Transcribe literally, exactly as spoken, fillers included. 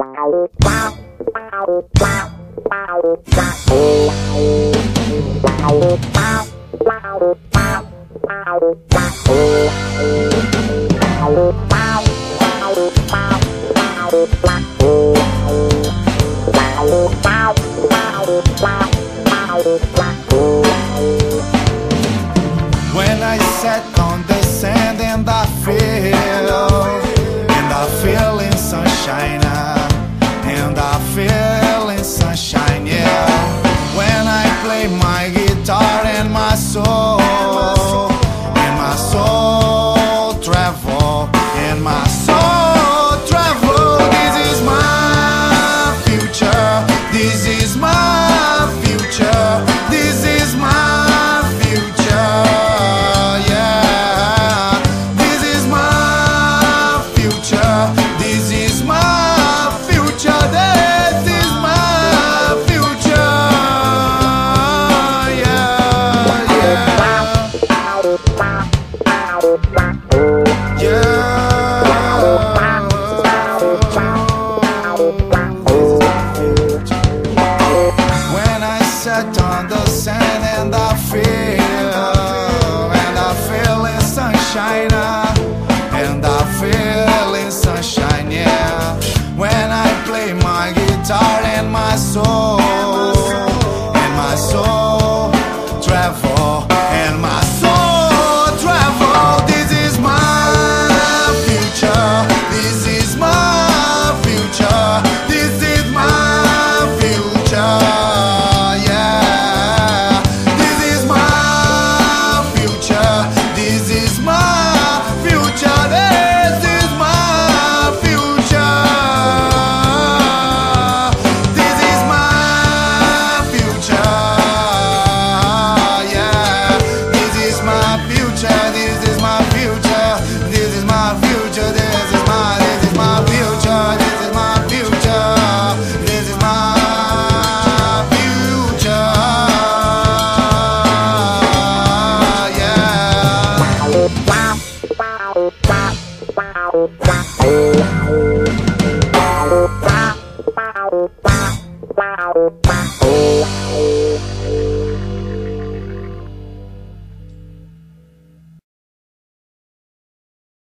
When I sat on the sand and I feel, and I feel in sunshine, uh, and I feel in sunshine, yeah. When I play my guitar and my soul, and my soul travel, and my soul travel. This is my future. This is my future. This is my future. Yeah. This is my future. This is my future. This is my future. Yeah. Yeah. Yeah. When I sat on the sand and I feel, and I feel in sunshine, uh, and I feel in sunshine, yeah. When I play my guitar and my soul, and my soul travel, and my soul travel. This is my future. This is my future. This is my future. Yeah. This is my future. This is my future. This is my future. This is my future. Yeah. This is my future. This is my future. This is my future.